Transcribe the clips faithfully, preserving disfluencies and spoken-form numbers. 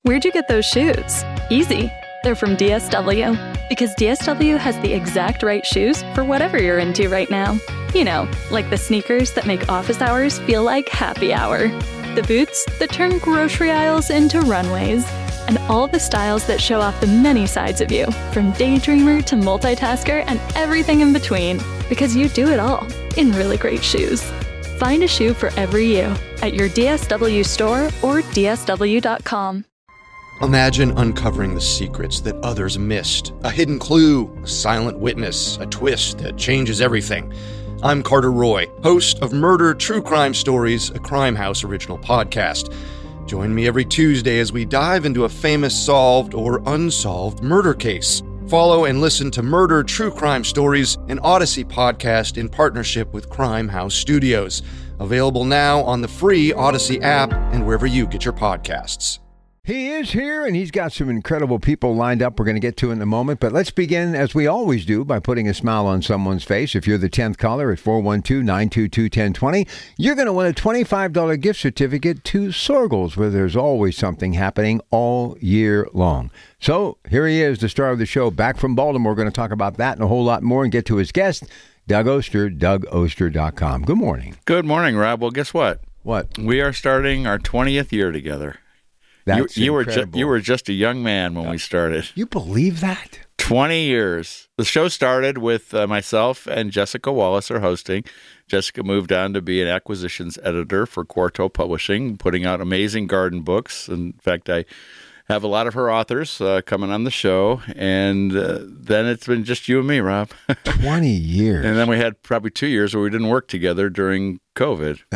Where'd you get those shoes? Easy. They're from D S W. Because D S W has the exact right shoes for whatever you're into right now. You know, like the sneakers that make office hours feel like happy hour. The boots that turn grocery aisles into runways. And all the styles that show off the many sides of you, from daydreamer to multitasker and everything in between. Because you do it all in really great shoes. Find a shoe for every you at your D S W store or D S W dot com. Imagine uncovering the secrets that others missed. A hidden clue, a silent witness, a twist that changes everything. I'm Carter Roy, host of Murder True Crime Stories, a Crime House original podcast. Join me every Tuesday as we dive into a famous solved or unsolved murder case. Follow and listen to Murder True Crime Stories, an Odyssey podcast in partnership with Crime House Studios. Available now on the free Odyssey app and wherever you get your podcasts. He is here, and he's got some incredible people lined up we're going to get to in a moment. But let's begin, as we always do, by putting a smile on someone's face. If you're the tenth caller at four one two, nine two two, one oh two oh, you're going to win a twenty-five dollars gift certificate to Sorgles, where there's always something happening all year long. So here he is, the star of the show, back from Baltimore. We're going to talk about that and a whole lot more and get to his guest, Doug Oster, Doug Oster dot com. Good morning. Good morning, Rob. Well, guess what? What? We are starting our twentieth year together. That's you, you were ju- you were just a young man when we started. You believe that? twenty years. The show started with uh, myself and Jessica Wallace are hosting. Jessica moved on to be an acquisitions editor for Quarto Publishing, putting out amazing garden books. In fact, I have a lot of her authors uh, coming on the show. And uh, then it's been just you and me, Rob. twenty years. And then we had probably two years where we didn't work together during COVID. Uh,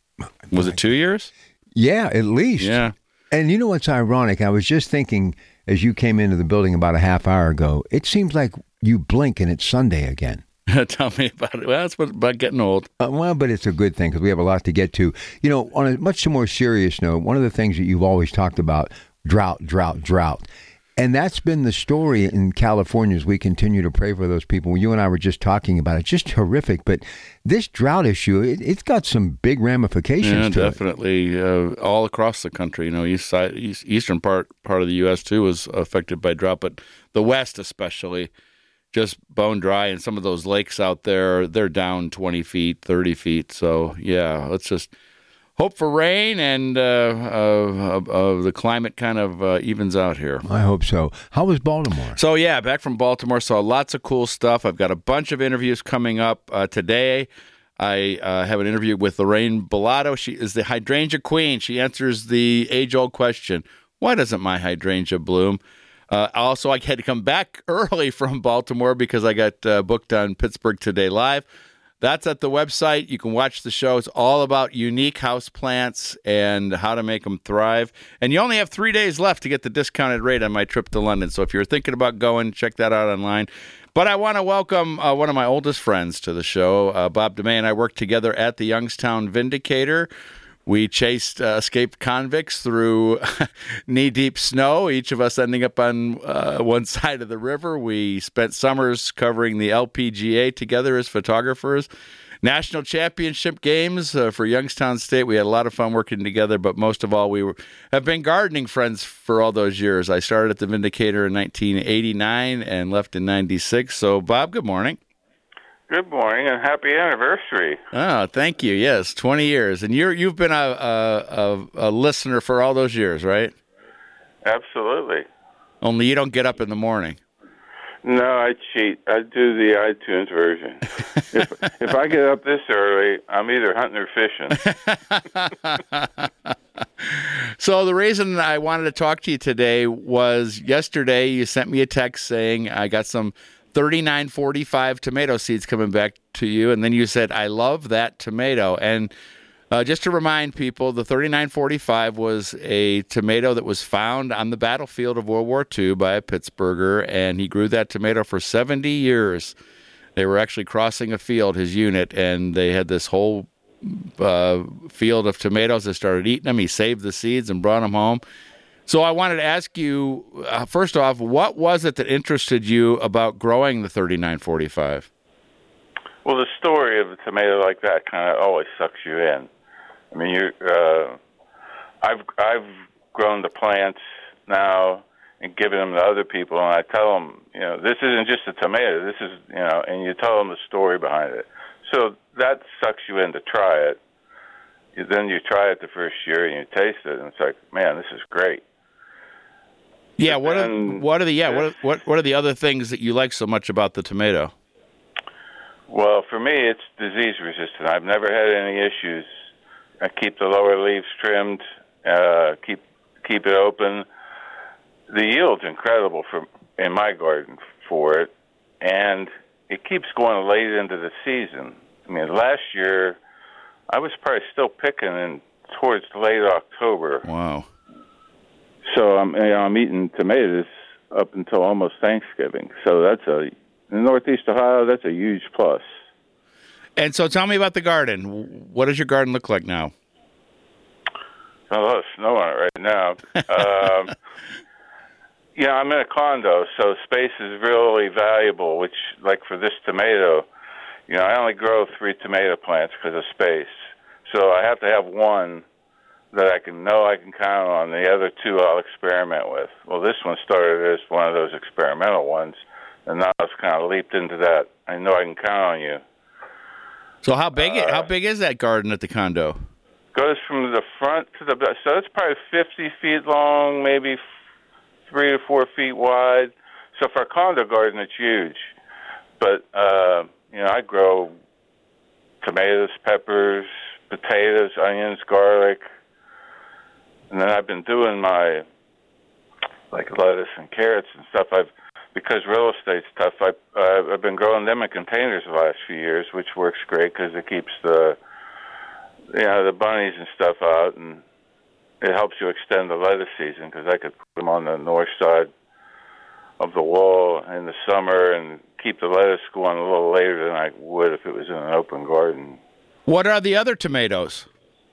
Was it two years? Yeah, at least. Yeah. And you know what's ironic? I was just thinking as you came into the building about a half hour ago, it seems like you blink and it's Sunday again. Tell me about it. Well, that's what, about getting old. Uh, well, but it's a good thing because we have a lot to get to. You know, on a much more serious note, one of the things that you've always talked about, drought, drought, drought. And that's been the story in California as we continue to pray for those people. You and I were just talking about it. Just horrific. But this drought issue, it, it's got some big ramifications yeah, to definitely. Uh, all across the country. You know, east side, east, eastern part part of the U S too was affected by drought, but the West especially, just bone dry. And some of those lakes out there, they're down twenty feet, thirty feet. So, yeah, let's just hope for rain and uh, uh, uh, the climate kind of uh, evens out here. I hope so. How was Baltimore? So, yeah, back from Baltimore. Saw lots of cool stuff. I've got a bunch of interviews coming up uh, today. I uh, have an interview with Lorraine Bellato. She is the hydrangea queen. She answers the age-old question, why doesn't my hydrangea bloom? Uh, also, I had to come back early from Baltimore because I got uh, booked on Pittsburgh Today Live. That's at the website. You can watch the show. It's all about unique house plants and how to make them thrive. And you only have three days left to get the discounted rate on my trip to London. So if you're thinking about going, check that out online. But I want to welcome uh, one of my oldest friends to the show. Uh, Bob DeMay and I worked together at the Youngstown Vindicator. We chased uh, escaped convicts through knee-deep snow, each of us ending up on uh, one side of the river. We spent summers covering the L P G A together as photographers. National championship games uh, for Youngstown State. We had a lot of fun working together, but most of all, we were, have been gardening friends for all those years. I started at the Vindicator in nineteen eighty-nine and left in ninety-six. So, Bob, good morning. Good morning and happy anniversary. Oh, thank you. Yes, twenty years. And you're, you've been a, a, a, a listener for all those years, right? Absolutely. Only you don't get up in the morning. No, I cheat. I do the iTunes version. if, if I get up this early, I'm either hunting or fishing. So the reason I wanted to talk to you today was yesterday you sent me a text saying I got some thirty-nine forty-five tomato seeds coming back to you, and then you said, I love that tomato. And uh, just to remind people, the thirty-nine forty-five was a tomato that was found on the battlefield of World War Two by a Pittsburgher, and he grew that tomato for seventy years. They were actually crossing a field, his unit, and they had this whole uh, field of tomatoes. They started eating them. He saved the seeds and brought them home. So I wanted to ask you, uh, first off, what was it that interested you about growing the thirty-nine forty-five? Well, the story of a tomato like that kind of always sucks you in. I mean, you, uh, I've I've grown the plants now and giving them to other people. And I tell them, you know, this isn't just a tomato. This is, you know, and you tell them the story behind it. So that sucks you in to try it. Then you try it the first year and you taste it, and it's like, man, this is great. Yeah, what are what are the yeah what are, what what are the other things that you like so much about the tomato? Well, for me, it's disease resistant. I've never had any issues. I keep the lower leaves trimmed, uh, keep keep it open. The yield's incredible for in my garden for it, and it keeps going late into the season. I mean, last year I was probably still picking in towards late October. Wow. So I'm, you know, I'm eating tomatoes up until almost Thanksgiving. So that's a, in Northeast Ohio, that's a huge plus. And so tell me about the garden. What does your garden look like now? A lot of snow on it right now. um, you know, I'm in a condo, so space is really valuable, which, like for this tomato, you know, I only grow three tomato plants because of space. So I have to have one that I can know I can count on. The other two I'll experiment with. Well, this one started as one of those experimental ones, and now it's kind of leaped into that. I know I can count on you. So how big Uh, how big is that garden at the condo? Goes from the front to the back. So it's probably fifty feet long, maybe three to four feet wide. So for a condo garden, it's huge. But, uh, you know, I grow tomatoes, peppers, potatoes, onions, garlic. And then I've been doing my, like, lettuce and carrots and stuff. I've, because real estate's tough, I, uh, I've been growing them in containers the last few years, which works great because it keeps the, you know, the bunnies and stuff out, and it helps you extend the lettuce season because I could put them on the north side of the wall in the summer and keep the lettuce going a little later than I would if it was in an open garden. What are the other tomatoes?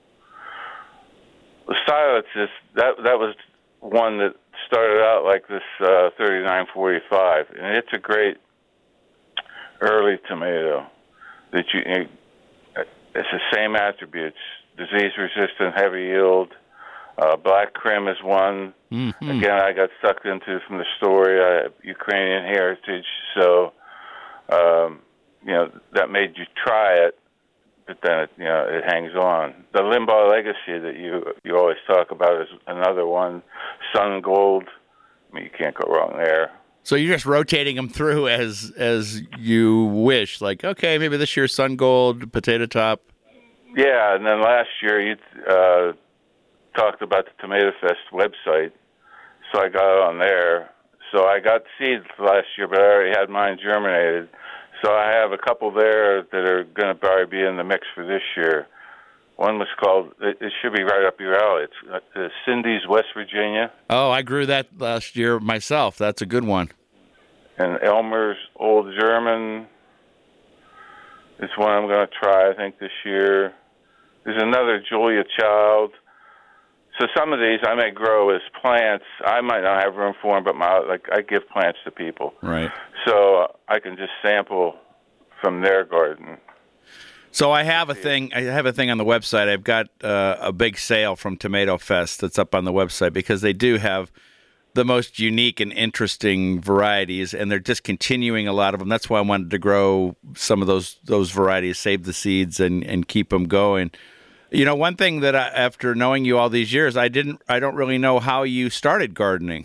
The Silence is that that was one that started out like this uh, thirty-nine forty-five, and it's a great early tomato. That you, it's the same attributes: disease resistant, heavy yield. Uh, Black Krim is one. Mm-hmm. Again, I got sucked into from the story. I have Ukrainian heritage, so um, you know that made you try it. But then it, you know, it hangs on. The Limbaugh legacy that you you always talk about is another one. Sun Gold. I mean, you can't go wrong there. So you're just rotating them through as as you wish. Like, okay, maybe this year Sun Gold, Potato Top. Yeah, and then last year you uh, talked about the Tomato Fest website, so I got it on there. So I got seeds last year, but I already had mine germinated. So I have a couple there that are going to probably be in the mix for this year. One was called, it, it should be right up your alley. It's uh, Cindy's West Virginia. Oh, I grew that last year myself. That's a good one. And Elmer's Old German is one I'm going to try, I think, this year. There's another Julia Child. So some of these I may grow as plants. I might not have room for them, but my like I give plants to people. Right. So uh, I can just sample from their garden. So I have a thing. I have a thing on the website. I've got uh, a big sale from Tomato Fest that's up on the website because they do have the most unique and interesting varieties, and they're discontinuing a lot of them. That's why I wanted to grow some of those those varieties, save the seeds, and, and keep them going. You know, one thing that I, after knowing you all these years, I didn't, I don't really know how you started gardening.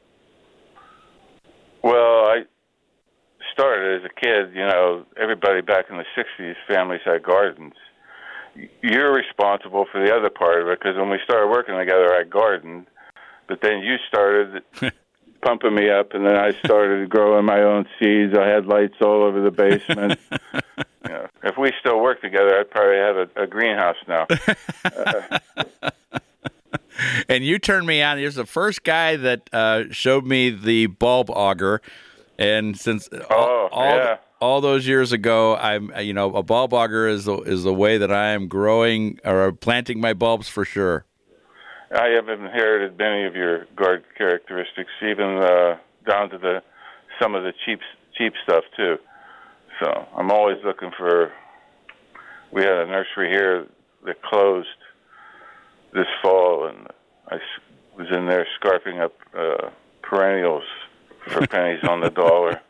Well, I started as a kid. You know, everybody back in the sixties, families had gardens. You're responsible for the other part of it because when we started working together, I gardened. But then you started pumping me up, and then I started growing my own seeds. I had lights all over the basement. You know, if we still work together, I'd probably have a, a greenhouse now. uh, and you turned me on. You're the first guy that uh, showed me the bulb auger, and since oh, all, all, yeah. all those years ago, I'm you know a bulb auger is the, is the way that I am growing or planting my bulbs for sure. I have inherited many of your garden characteristics, even uh, down to the some of the cheap cheap stuff too. So I'm always looking for. We had a nursery here that closed this fall, and I was in there scarfing up uh, perennials for pennies on the dollar.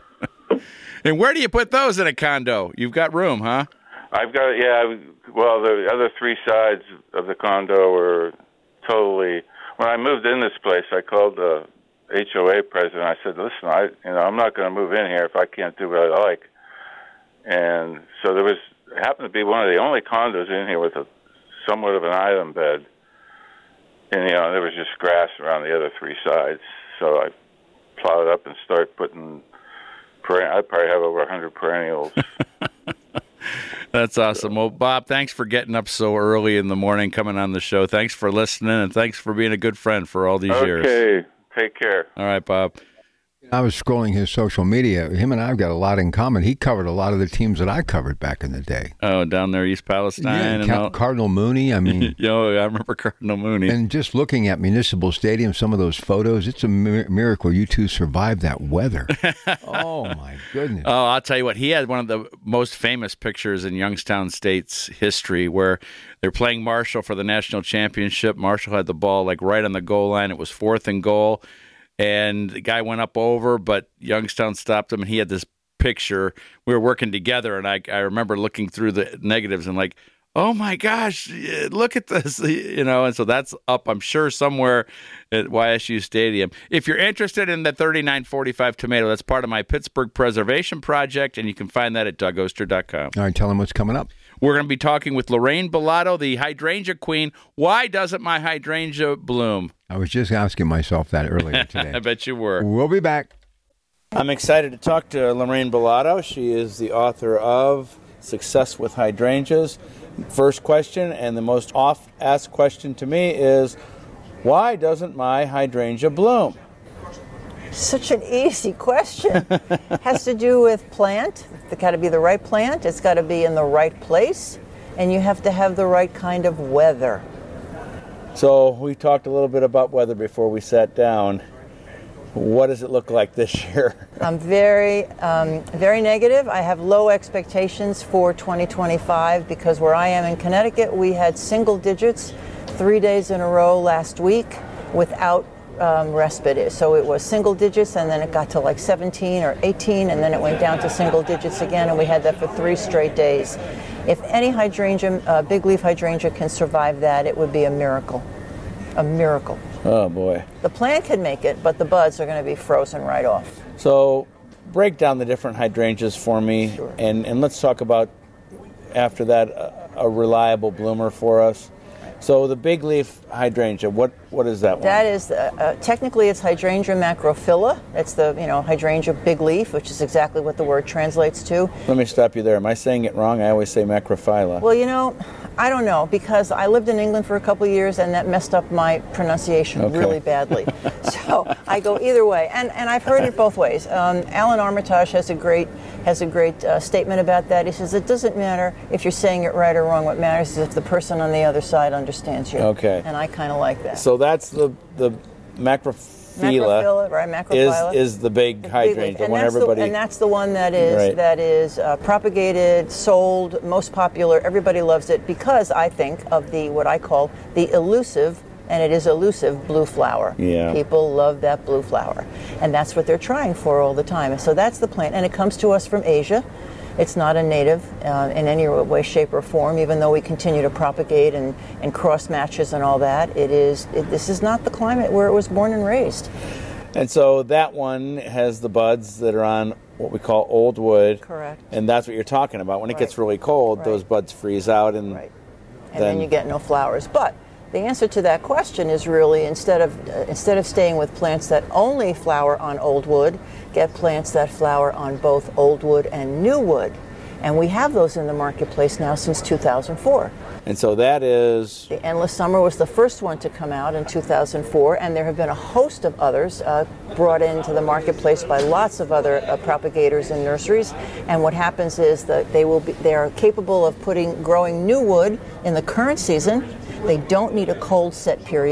And where do you put those in a condo? You've got room, huh? I've got, yeah, well, the other three sides of the condo were totally, when I moved in this place, I called the H O A president. I said, listen, I, you know, I'm not going to move in here if I can't do what I like. And so there was, it happened to be one of the only condos in here with a somewhat of an island bed. And, you know, there was just grass around the other three sides. So I plowed up and started putting, I probably have over one hundred perennials. That's awesome. Well, Bob, thanks for getting up so early in the morning, coming on the show. Thanks for listening, and thanks for being a good friend for all these okay. years. Okay. Take care. All right, Bob. I was scrolling his social media. Him and I have got a lot in common. He covered a lot of the teams that I covered back in the day. Oh, down there, East Palestine. Yeah, and Cal- all. Cardinal Mooney. I mean, Yo, I remember Cardinal Mooney. And just looking at Municipal Stadium, some of those photos, it's a mir- miracle you two survived that weather. Oh, my goodness. Oh, I'll tell you what. He had one of the most famous pictures in Youngstown State's history where they're playing Marshall for the national championship. Marshall had the ball like right on the goal line. It was fourth and goal. And the guy went up over, but Youngstown stopped him, and he had this picture. We were working together, and I, I remember looking through the negatives and like, oh, my gosh, look at this, you know. And so that's up, I'm sure, somewhere at Y S U Stadium. If you're interested in the thirty-nine forty-five tomato, that's part of my Pittsburgh Preservation Project, and you can find that at Doug Oster dot com. All right, tell them what's coming up. We're going to be talking with Lorraine Bellato, the hydrangea queen. Why doesn't my hydrangea bloom? I was just asking myself that earlier today. I bet you were. We'll be back. I'm excited to talk to Lorraine Bellato. She is the author of Success with Hydrangeas. First question, and the most oft-asked question to me is, why doesn't my hydrangea bloom? Such an easy question. Has to do with plant. It's got to be the right plant. It's got to be in the right place. And you have to have the right kind of weather. So we talked a little bit about weather before we sat down. What does it look like this year? I'm very, um, very negative. I have low expectations for twenty twenty-five because where I am in Connecticut, we had single digits three days in a row last week without um, respite. So it was single digits, and then it got to like seventeen or eighteen, and then it went down to single digits again, and we had that for three straight days. If any hydrangea, uh, big leaf hydrangea can survive that, it would be a miracle. A miracle. Oh, boy. The plant can make it, but the buds are going to be frozen right off. So break down the different hydrangeas for me, Sure. and, and let's talk about, after that, a, a reliable bloomer for us. So the big leaf hydrangea, what what is that one? That is, uh, uh, technically it's Hydrangea macrophylla. It's the, you know, hydrangea big leaf, which is exactly what the word translates to. Let me stop you there. Am I saying it wrong? I always say macrophylla. Well, you know, I don't know, because I lived in England for a couple of years, and that messed up my pronunciation Okay. really badly. So I go either way, and and I've heard it both ways. Um, Alan Armitage has a great has a great uh, statement about that. He says it doesn't matter if you're saying it right or wrong. What matters is if the person on the other side understands you. Okay. And I kind of like that. So that's the the macrophylla, Macrophylla, right? Macrophylla. is is the big The big hydrangea, leaf. the and one that's everybody. the, and that's the one that is Right. that is uh, propagated, sold, most popular. Everybody loves it because I think of the what I call the elusive, and it is elusive, blue flower. Yeah. People love that blue flower, and that's what they're trying for all the time. So that's the plant, and it comes to us from Asia. It's not a native uh, in any way, shape, or form, even though we continue to propagate and, and cross matches and all that. It is. It, this is not the climate where it was born and raised. And so that one has the buds that are on what we call old wood. Correct. And that's what you're talking about. When it Right. gets really cold, Right. those buds freeze out, and Right. And then, then you get no flowers. But the answer to that question is really instead of uh, instead of staying with plants that only flower on old wood, get plants that flower on both old wood and new wood. And we have those in the marketplace now since two thousand four. and so that is The Endless Summer was the first one to come out in two thousand four, and there have been a host of others uh, brought into the marketplace by lots of other uh, propagators and nurseries. And what happens is that they will be they are capable of putting growing new wood in the current season. They don't need a cold set period.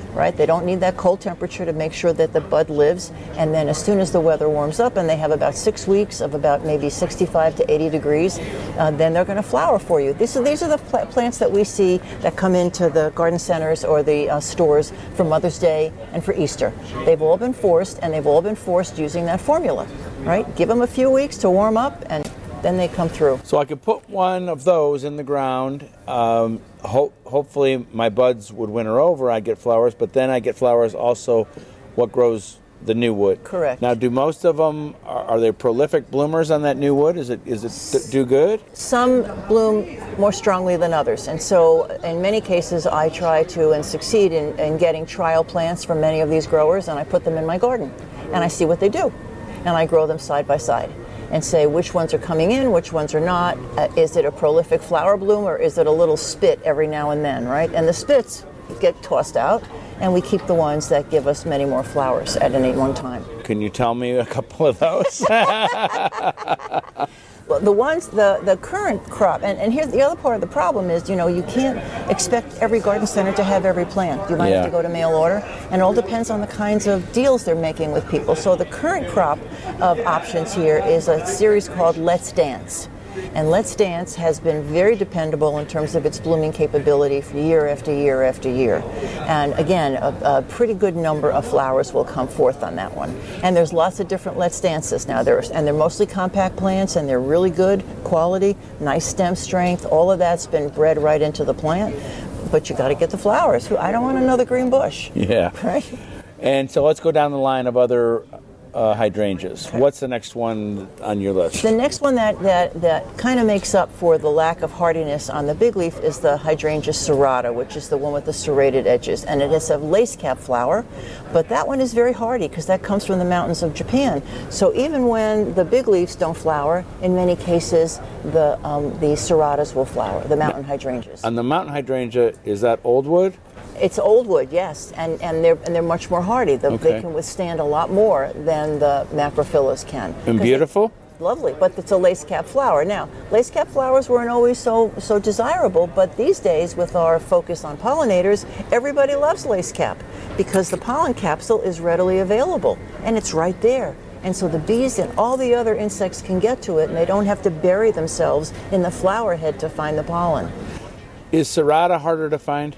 right? They don't need that cold temperature to make sure that the bud lives. And then as soon as the weather warms up and they have about six weeks of about maybe sixty-five to eighty degrees, uh, then they're going to flower for you. These are, these are the pl- plants that we see that come into the garden centers or the uh, stores for Mother's Day and for Easter. They've all been forced, and they've all been forced using that formula, right? Give them a few weeks to warm up, and then they come through. So I could put one of those in the ground. Um, ho- hopefully my buds would winter over. I get flowers, but then I get flowers also what grows the new wood. Correct. Now, do most of them, are, are they prolific bloomers on that new wood? Is it is it th- do good? Some bloom more strongly than others. And so in many cases, I try to and succeed in, in getting trial plants from many of these growers, and I put them in my garden. And I see what they do. And I grow them side by side and say which ones are coming in, which ones are not. Uh, is it a prolific flower bloom, or is it a little spit every now and then, right? And the spits get tossed out, and we keep the ones that give us many more flowers at any one time. Can you tell me a couple of those? Well, the ones, the, the current crop, and, and here's the other part of the problem is, you know, you can't expect every garden center to have every plant. You might Yeah. have to go to mail order, and it all depends on the kinds of deals they're making with people. So the current crop of options here is a series called Let's Dance. And Let's Dance has been very dependable in terms of its blooming capability for year after year after year. And again, a, a pretty good number of flowers will come forth on that one. And there's lots of different Let's Dances now. There's, and they're mostly compact plants, and they're really good quality, nice stem strength. All of that's been bred right into the plant. But you got to get the flowers. I don't want another green bush. Yeah. Right? And so let's go down the line of other uh, hydrangeas. Okay. What's the next one on your list? The next one that, that, that kind of makes up for the lack of hardiness on the big leaf is the hydrangea serrata, which is the one with the serrated edges. And it is a lace cap flower, but that one is very hardy because that comes from the mountains of Japan. So even when the big leaves don't flower, in many cases the um, the serratas will flower, the mountain hydrangeas. And the mountain hydrangea, is that old wood? It's old wood, yes, and, and they're and they're much more hardy. The, Okay. They can withstand a lot more than the macrophyllus can. And beautiful? Lovely, but it's a lace cap flower. Now, lace cap flowers weren't always so so desirable, but these days, with our focus on pollinators, everybody loves lace cap because the pollen capsule is readily available and it's right there. And so the bees and all the other insects can get to it, and they don't have to bury themselves in the flower head to find the pollen. Is serrata harder to find?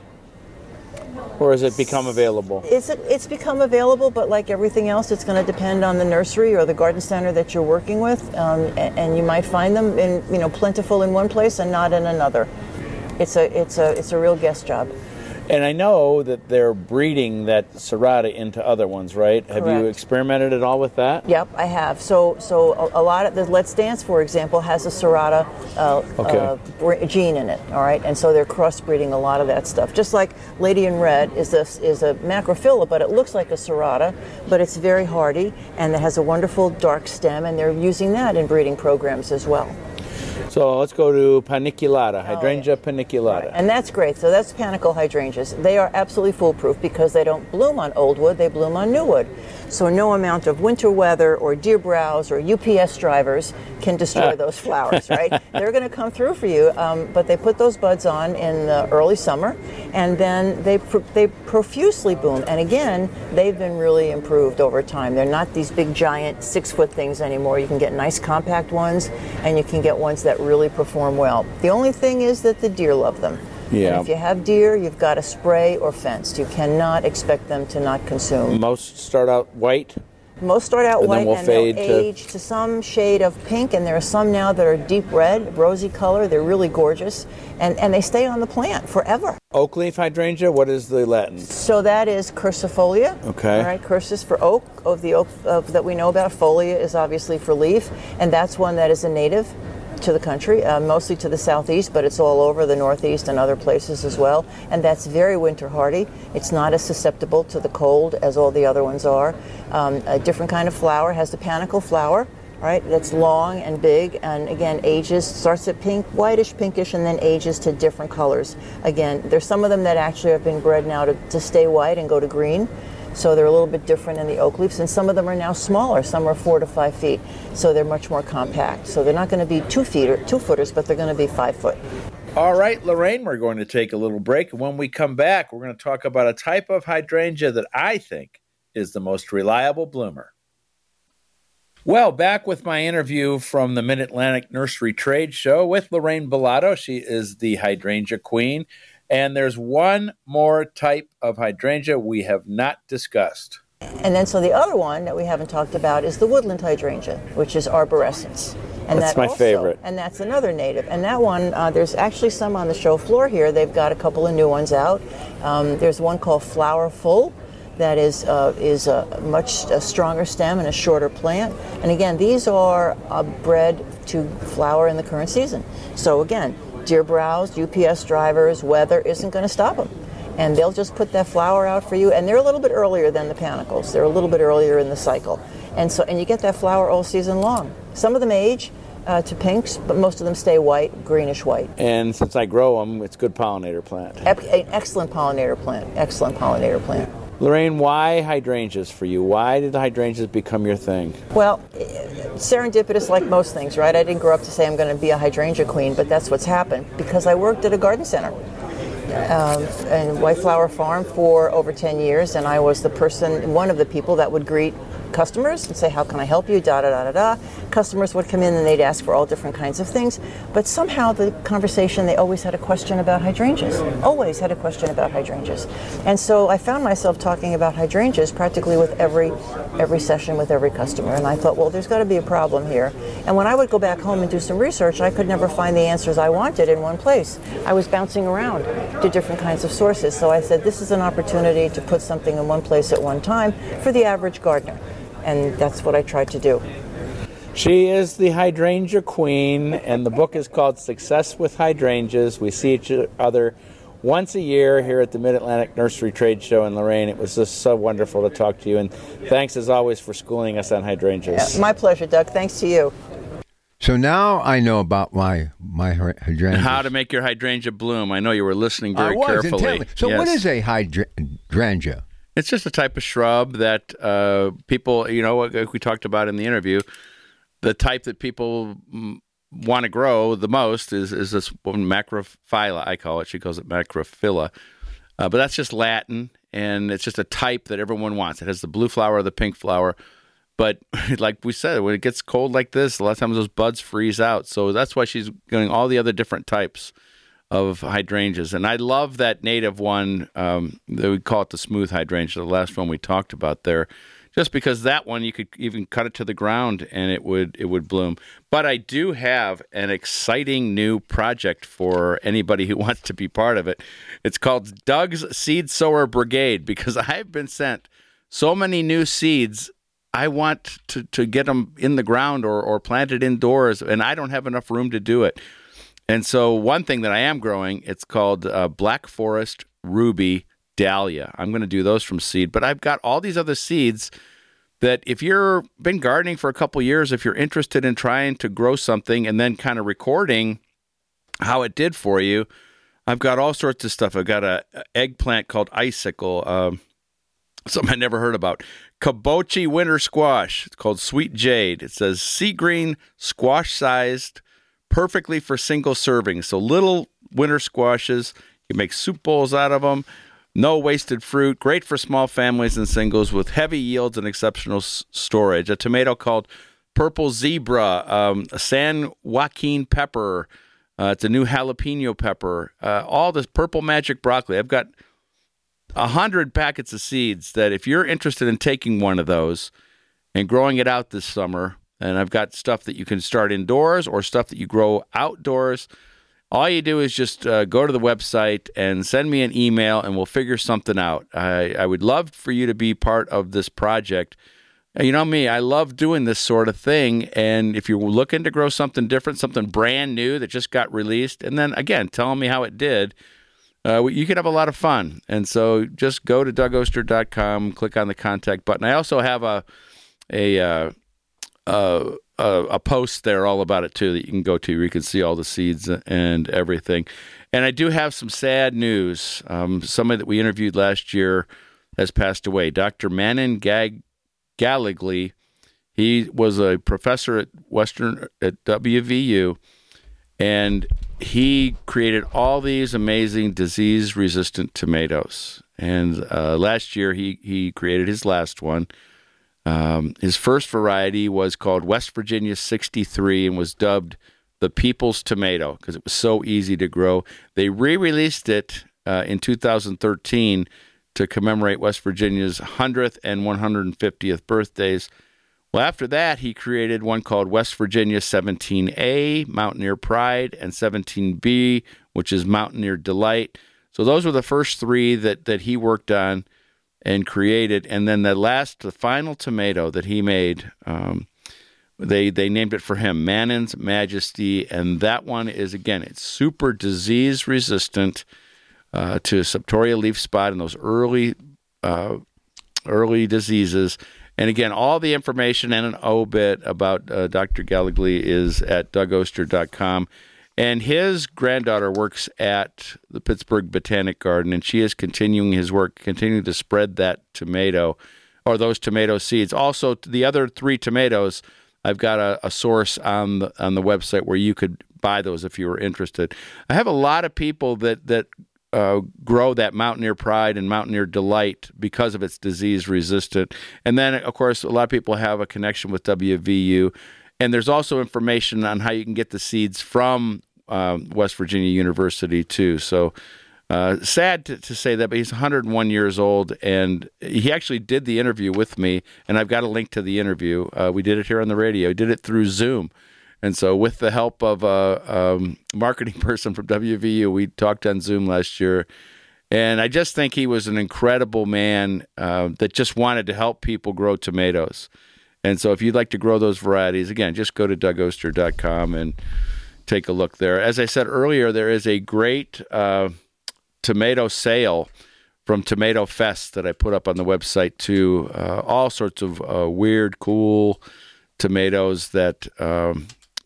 Or has it become available? It's, it's become available, but like everything else, it's going to depend on the nursery or the garden center that you're working with, um, and, and you might find them in, you know, plentiful in one place and not in another. It's a it's a it's a real guess job. And I know that they're breeding that serrata into other ones, right? Have you Correct. experimented at all with that? Yep, I have. So, so a, a lot of the Let's Dance, for example, has a serrata uh, Okay. uh, br- gene in it. All right, and so they're crossbreeding a lot of that stuff. Just like Lady in Red is a is a macrophylla, but it looks like a serrata, but it's very hardy and it has a wonderful dark stem, and they're using that in breeding programs as well. So let's go to paniculata, hydrangea paniculata. And that's great. So that's panicle hydrangeas. They are absolutely foolproof because they don't bloom on old wood, they bloom on new wood. So no amount of winter weather or deer browse or U P S drivers can destroy those flowers, right? They're going to come through for you, um, but they put those buds on in the early summer, and then they pr- they profusely bloom. And again, they've been really improved over time. They're not these big, giant, six-foot things anymore. You can get nice, compact ones, and you can get ones that really perform well. The only thing is that the deer love them. Yeah. And if you have deer, you've got to spray or fence. You cannot expect them to not consume. Most start out white. Most start out And then white we'll and fade they'll to- age to some shade of pink, and there are some now that are deep red, rosy color. They're really gorgeous, and, and they stay on the plant forever. Oak leaf hydrangea, what is the Latin? So that is cursifolia. Okay. All right, cursus for oak, of the oak of, that we know about. Folia is obviously for leaf, and that's one that is a native to the country, uh, mostly to the southeast, but it's all over the northeast and other places as well. And that's very winter hardy. It's not as susceptible to the cold as all the other ones are. Um, a different kind of flower, has the panicle flower, right? That's long and big, and again ages, starts at pink, whitish, pinkish, and then ages to different colors. Again, there's some of them that actually have been bred now to, to stay white and go to green. So they're a little bit different in the oak leaves, and some of them are now smaller. Some are four to five feet, so they're much more compact. So they're not going to be two feet or two footers, but they're going to be five foot. All right, Lorraine, we're going to take a little break. And when we come back, we're going to talk about a type of hydrangea that I think is the most reliable bloomer. Well, back with my interview from the Mid-Atlantic Nursery Trade Show with Lorraine Bellato. She is the hydrangea queen. And there's one more type of hydrangea we have not discussed. And then so the other one that we haven't talked about is the woodland hydrangea, which is arborescens. And that's that my also, favorite. And that's another native. And that one, uh, there's actually some on the show floor here. They've got a couple of new ones out. Um, there's one called Flowerful that is uh, is a much a stronger stem and a shorter plant. And again, these are uh, bred to flower in the current season. So again, deer browse, U P S drivers, weather isn't going to stop them. And they'll just put that flower out for you. And they're a little bit earlier than the panicles. They're a little bit earlier in the cycle. And so, and you get that flower all season long. Some of them age uh, to pinks, but most of them stay white, greenish white. And since I grow them, it's a good pollinator plant. E- excellent pollinator plant. Excellent pollinator plant. Lorraine, why hydrangeas for you? Why did the hydrangeas become your thing? Well, serendipitous like most things, right? I didn't grow up to say I'm going to be a hydrangea queen, but that's what's happened because I worked at a garden center. Um, in White Flower Farm for over ten years, and I was the person, one of the people that would greet customers and say, how can I help you, da da da da da. Customers would come in and they'd ask for all different kinds of things, but somehow the conversation, they always had a question about hydrangeas, always had a question about hydrangeas. And so I found myself talking about hydrangeas practically with every every session with every customer, and I thought, well, there's got to be a problem here. And when I would go back home and do some research, I could never find the answers I wanted in one place. I was bouncing around to different kinds of sources, so I said, this is an opportunity to put something in one place at one time for the average gardener. And that's what I tried to do. She is the hydrangea queen, and the book is called Success with Hydrangeas. We see each other once a year here at the Mid-Atlantic Nursery Trade Show in Lorraine. It was just so wonderful to talk to you, and thanks as always for schooling us on hydrangeas. Yeah, my pleasure, Doug. Thanks to you. So now I know about my my hydrangea. How to make your hydrangea bloom. I know you were listening very I was carefully. intently. So yes. What is a hydrangea? It's just a type of shrub that uh, people, you know, like we talked about in the interview, the type that people want to grow the most is, is this one, macrophylla, I call it. She calls it macrophylla. Uh, but that's just Latin, and it's just a type that everyone wants. It has the blue flower or the pink flower. But like we said, when it gets cold like this, a lot of times those buds freeze out. So that's why she's getting all the other different types of hydrangeas. And I love that native one. Um, we call it the smooth hydrangea, the last one we talked about there, just because that one you could even cut it to the ground and it would it would bloom. But I do have an exciting new project for anybody who wants to be part of it. It's called Doug's Seed Sower Brigade, because I've been sent so many new seeds. I want to, to get them in the ground or, or planted indoors, and I don't have enough room to do it. And so one thing that I am growing, it's called uh, Black Forest Ruby Dahlia. I'm going to do those from seed. But I've got all these other seeds that if you've been gardening for a couple years, if you're interested in trying to grow something and then kind of recording how it did for you, I've got all sorts of stuff. I've got an eggplant called Icicle, um, something I never heard about. Kabochi winter squash. It's called Sweet Jade. It says sea green, squash-sized, perfectly for single servings. So little winter squashes. You make soup bowls out of them. No wasted fruit. Great for small families and singles with heavy yields and exceptional s- storage. A tomato called Purple Zebra. Um, a San Joaquin pepper. Uh, it's a new jalapeno pepper. Uh, all this purple magic broccoli. I've got a hundred packets of seeds that if you're interested in taking one of those and growing it out this summer, and I've got stuff that you can start indoors or stuff that you grow outdoors. All you do is just uh, go to the website and send me an email, and we'll figure something out. I, I would love for you to be part of this project. You know me, I love doing this sort of thing, and if you're looking to grow something different, something brand new that just got released, and then, again, telling me how it did, uh, you could have a lot of fun. And so just go to doug oster dot com, click on the contact button. I also have a a uh, Uh, a, a post there all about it, too, that you can go to where you can see all the seeds and everything. And I do have some sad news. Um, somebody that we interviewed last year has passed away. Doctor Manon Gag- Gallegly, he was a professor at Western at W V U, and he created all these amazing disease-resistant tomatoes. And uh, last year, he, he created his last one. Um, his first variety was called West Virginia sixty-three and was dubbed the People's Tomato because it was so easy to grow. They re-released it uh, in two thousand thirteen to commemorate West Virginia's one hundredth and one hundred fiftieth birthdays. Well, after that, he created one called West Virginia seventeen A, Mountaineer Pride, and seventeen B, which is Mountaineer Delight. So those were the first three that, that he worked on and created. And then the last, the final tomato that he made, um, they they named it for him, Mannon's Majesty. And that one is, again, it's super disease resistant uh, to septoria leaf spot and those early uh, early diseases. And again, all the information and an obit about uh, Doctor Gallegly is at doug oster dot com. And his granddaughter works at the Pittsburgh Botanic Garden, and she is continuing his work, continuing to spread that tomato or those tomato seeds. Also, the other three tomatoes, I've got a, a source on the on the website where you could buy those if you were interested. I have a lot of people that that uh, grow that Mountaineer Pride and Mountaineer Delight because of its disease resistant. And then, of course, a lot of people have a connection with W V U. And there's also information on how you can get the seeds from um, West Virginia University, too. So uh, sad to, to say that, but he's one hundred one years old, and he actually did the interview with me, and I've got a link to the interview. Uh, we did it here on the radio. He did it through Zoom. And so with the help of a um, marketing person from W V U, we talked on Zoom last year. And I just think he was an incredible man uh, that just wanted to help people grow tomatoes. And so if you'd like to grow those varieties, again, just go to doug oster dot com and take a look there. As I said earlier, there is a great uh, tomato sale from Tomato Fest that I put up on the website, too. Uh, all sorts of uh, weird, cool tomatoes that um,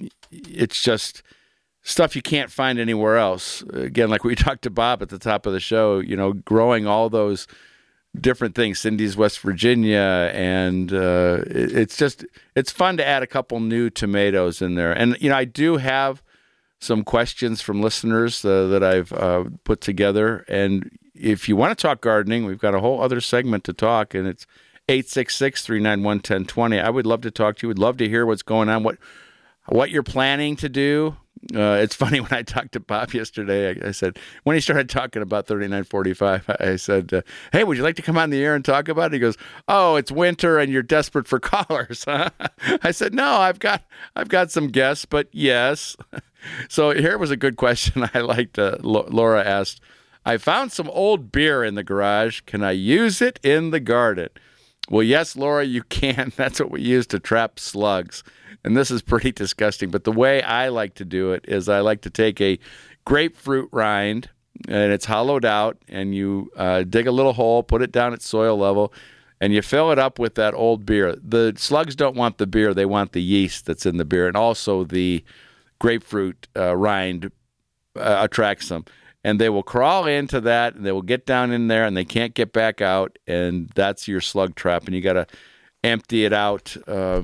it's just stuff you can't find anywhere else. Again, like we talked to Bob at the top of the show, you know, growing all those different things, Cindy's West Virginia, and uh, it, it's just, it's fun to add a couple new tomatoes in there. And, you know, I do have some questions from listeners uh, that I've uh, put together. And if you want to talk gardening, we've got a whole other segment to talk, and it's eight six six, three nine one, one zero two zero. I would love to talk to you. Would love to hear what's going on, what what you're planning to do. Uh, it's funny, when I talked to Bob yesterday, I, I said, when he started talking about thirty-nine forty-five, I said, uh, hey, would you like to come on the air and talk about it? He goes, oh, it's winter and you're desperate for callers. I said, no, I've got I've got some guests, but yes. So here was a good question I liked. Uh, Laura asked, I found some old beer in the garage. Can I use it in the garden? Well, yes, Laura, you can. That's what we use to trap slugs. And this is pretty disgusting. But the way I like to do it is I like to take a grapefruit rind, and it's hollowed out, and you uh, dig a little hole, put it down at soil level, and you fill it up with that old beer. The slugs don't want the beer. They want the yeast that's in the beer. And also the grapefruit uh, rind uh, attracts them. And they will crawl into that, and they will get down in there, and they can't get back out, and that's your slug trap. And you got to empty it out uh,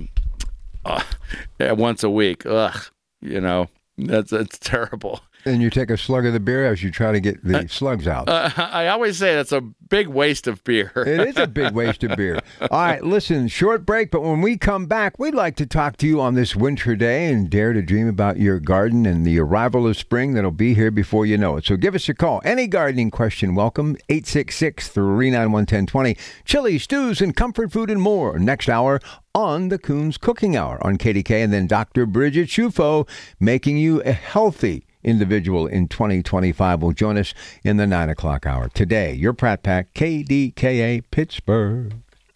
uh, once a week. Ugh, you know, that's that's terrible. And you take a slug of the beer as you try to get the uh, slugs out. Uh, I always say that's a big waste of beer. It is a big waste of beer. All right, listen, short break, but when we come back, we'd like to talk to you on this winter day and dare to dream about your garden and the arrival of spring that'll be here before you know it. So give us a call. Any gardening question, welcome. eight six six, three nine one, one zero two zero. Chili, stews, and comfort food and more. Next hour on the Coons Cooking Hour on K D K. And then Doctor Bridget Schufo making you a healthy individual in twenty twenty-five will join us in the nine o'clock hour. Today, your Pratt Pack, K D K A Pittsburgh.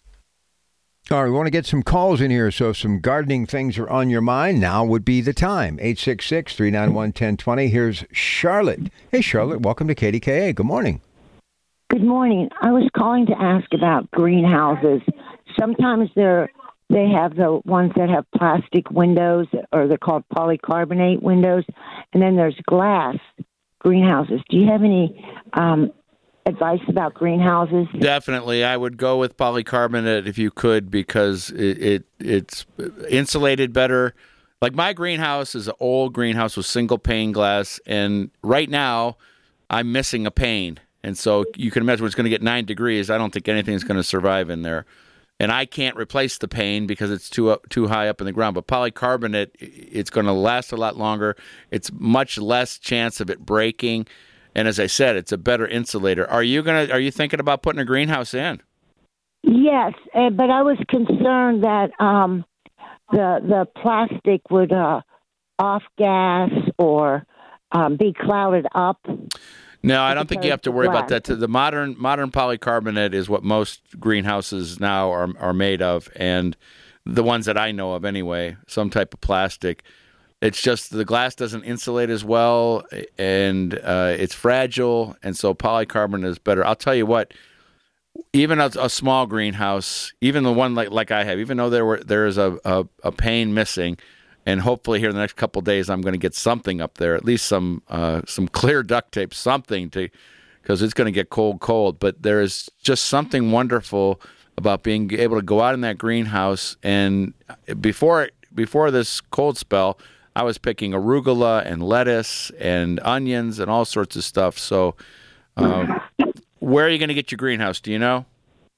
All right, we want to get some calls in here, so if some gardening things are on your mind, now would be the time. eight six six, three nine one, one zero two zero. Here's Charlotte. Hey, Charlotte, welcome to K D K A. Good morning. Good morning. I was calling to ask about greenhouses. Sometimes they're They have the ones that have plastic windows, or they're called polycarbonate windows, and then there's glass greenhouses. Do you have any um, advice about greenhouses? Definitely. I would go with polycarbonate if you could, because it, it it's insulated better. like my greenhouse is an old greenhouse with single pane glass, and right now I'm missing a pane. And so you can imagine when it's going to get nine degrees, I don't think anything's going to survive in there. And I can't replace the pane because it's too up, too high up in the ground. But polycarbonate, it's going to last a lot longer. It's much less chance of it breaking. And as I said, it's a better insulator. Are you gonna? Are you thinking about putting a greenhouse in? Yes, uh, but I was concerned that um, the the plastic would uh, off gas or um, be clouded up. No, I don't think you have to worry about that. The modern modern polycarbonate is what most greenhouses now are are made of, and the ones that I know of anyway, some type of plastic. It's just the glass doesn't insulate as well, and uh, it's fragile, and so polycarbonate is better. I'll tell you what, even a, a small greenhouse, even the one like like I have, even though there were there is a, a, a pane missing, and hopefully here in the next couple of days I'm going to get something up there, at least some uh, some clear duct tape, something to, because it's going to get cold, cold. But there is just something wonderful about being able to go out in that greenhouse. And before before this cold spell, I was picking arugula and lettuce and onions and all sorts of stuff. So um, where are you going to get your greenhouse? Do you know?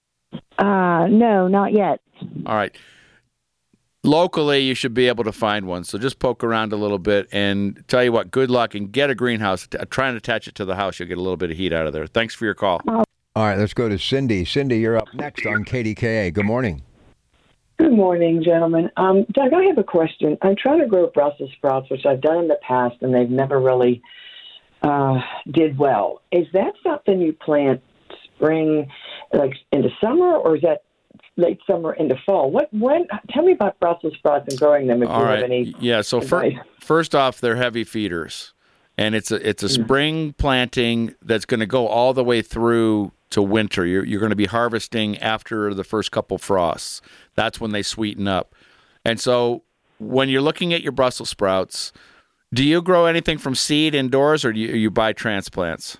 Uh, no, not yet. All right. Locally, you should be able to find one. So just poke around a little bit and tell you what, good luck and get a greenhouse. Try and attach it to the house. You'll get a little bit of heat out of there. Thanks for your call. All right, let's go to Cindy. Cindy, you're up next on K D K A. Good morning. Good morning, gentlemen. Um, Doug, I have a question. I'm trying to grow Brussels sprouts, which I've done in the past, and they've never really uh, did well. Is that something you plant spring, like into summer, or is that late summer into fall? What? When? Tell me about Brussels sprouts and growing them. If All you right. have any. Yeah. So first, first off, they're heavy feeders, and it's a it's a spring planting that's going to go all the way through to winter. You're you're going to be harvesting after the first couple frosts. That's when they sweeten up. And so when you're looking at your Brussels sprouts, do you grow anything from seed indoors, or do you, you buy transplants?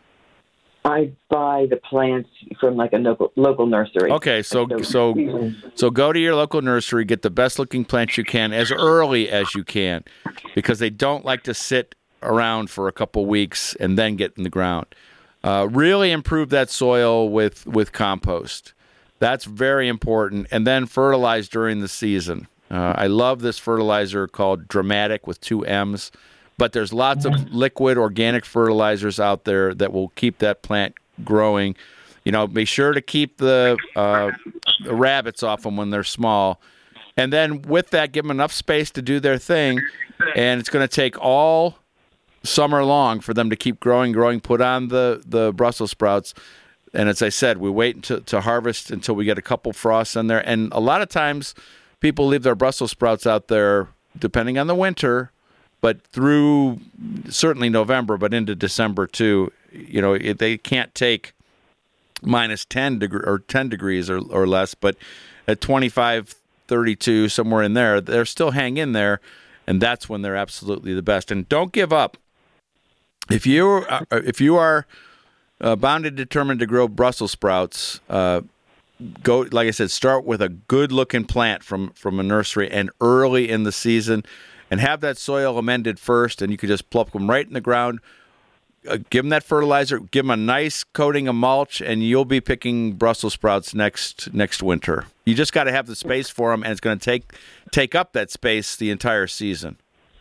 I buy the plants from like a local local nursery. Okay, so so so go to your local nursery, get the best looking plants you can as early as you can, because they don't like to sit around for a couple weeks and then get in the ground. Uh, really improve that soil with with compost. That's very important, and then fertilize during the season. Uh, I love this fertilizer called Dramatic with two M's. But there's lots of liquid organic fertilizers out there that will keep that plant growing. You know, be sure to keep the, uh, the rabbits off them when they're small. And then with that, give them enough space to do their thing. And it's going to take all summer long for them to keep growing, growing, put on the, the Brussels sprouts. And as I said, we wait to, to harvest until we get a couple frosts in there. And a lot of times people leave their Brussels sprouts out there, depending on the winter, but through certainly November, but into December too. You know, it, they can't take minus ten degree or ten degrees or, or less, but at twenty-five, thirty-two, somewhere in there, they're still hang in there, and that's when they're absolutely the best. And don't give up. If you are, if you are uh, bound and determined to grow Brussels sprouts, uh, go, like I said, start with a good-looking plant from, from a nursery and early in the season. And have that soil amended first, and you can just plop them right in the ground. Uh, give them that fertilizer. Give them a nice coating of mulch, and you'll be picking Brussels sprouts next next winter. You just got to have the space for them, and it's going to take take up that space the entire season.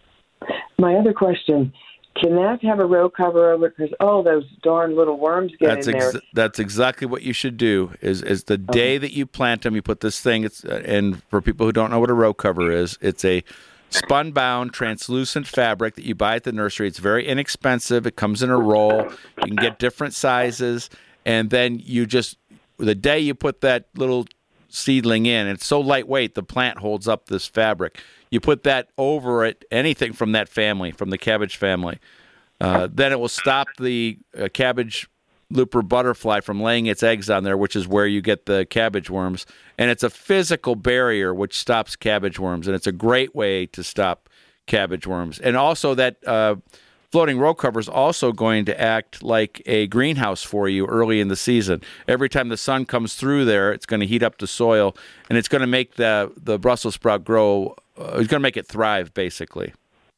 My other question, can that have a row cover over it? Because, oh, those darn little worms get that's in ex- there. That's exactly what you should do, is, is the day Okay. that you plant them, you put this thing, It's uh, and for people who don't know what a row cover is, it's a spun-bound, translucent fabric that you buy at the nursery. It's very inexpensive. It comes in a roll. You can get different sizes. And then you just, the day you put that little seedling in, it's so lightweight, the plant holds up this fabric. You put that over it, anything from that family, from the cabbage family. Uh, then it will stop the uh, cabbage looper butterfly from laying its eggs on there, which is where you get the cabbage worms. And it's a physical barrier which stops cabbage worms, and it's a great way to stop cabbage worms. And also that uh, floating row cover is also going to act like a greenhouse for you early in the season. Every time the sun comes through there, it's going to heat up the soil, and it's going to make the, the Brussels sprout grow uh, he's going to make it thrive, basically.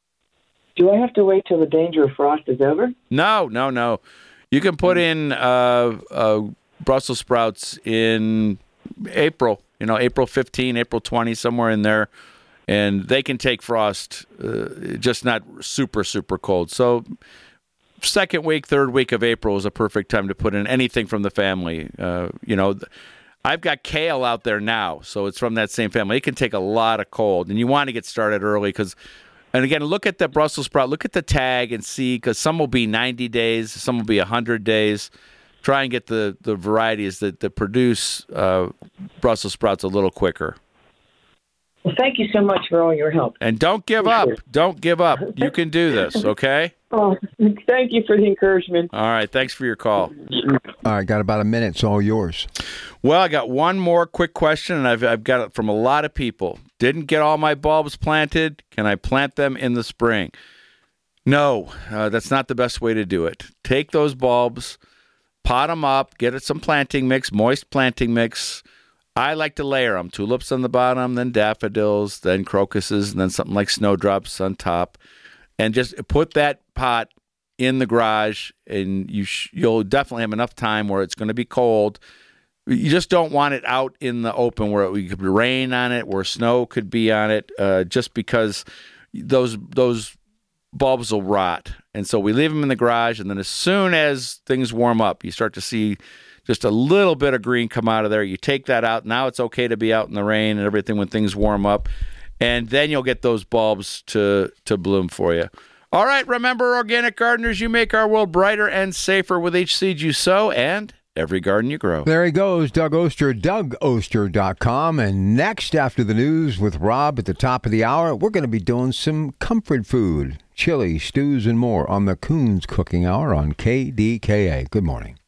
Do I have to wait till the danger of frost is over? No, no, no. You can put in uh, uh, Brussels sprouts in April, you know, April fifteenth, April twentieth, somewhere in there. And they can take frost, uh, just not super, super cold. So second week, third week of April is a perfect time to put in anything from the family. Uh, you know, I've got kale out there now, so it's from that same family. It can take a lot of cold, and you want to get started early because, and again, look at the Brussels sprout, look at the tag and see, because some will be ninety days, some will be one hundred days. Try and get the, the varieties that, that produce uh, Brussels sprouts a little quicker. Well, thank you so much for all your help. And don't give up. Don't give up. You can do this, okay? Oh, thank you for the encouragement. All right. Thanks for your call. All right. Got about a minute. It's all yours. Well, I got one more quick question, and I've, I've got it from a lot of people. Didn't get all my bulbs planted. Can I plant them in the spring? No, uh, that's not the best way to do it. Take those bulbs, pot them up, get it some planting mix, moist planting mix. I like to layer them. Tulips on the bottom, then daffodils, then crocuses, and then something like snowdrops on top. And just put that pot in the garage, and you sh- you'll definitely have enough time where it's going to be cold. You just don't want it out in the open where it could be rain on it, where snow could be on it, uh, just because those those bulbs will rot. And so we leave them in the garage, and then as soon as things warm up, you start to see just a little bit of green come out of there. You take that out. Now it's okay to be out in the rain and everything when things warm up. And then you'll get those bulbs to, to bloom for you. All right, remember, organic gardeners, you make our world brighter and safer with each seed you sow and every garden you grow. There he goes, Doug Oster, Doug Oster dot com. And next, after the news with Rob at the top of the hour, we're going to be doing some comfort food, chili, stews, and more on the Coons Cooking Hour on K D K A. Good morning.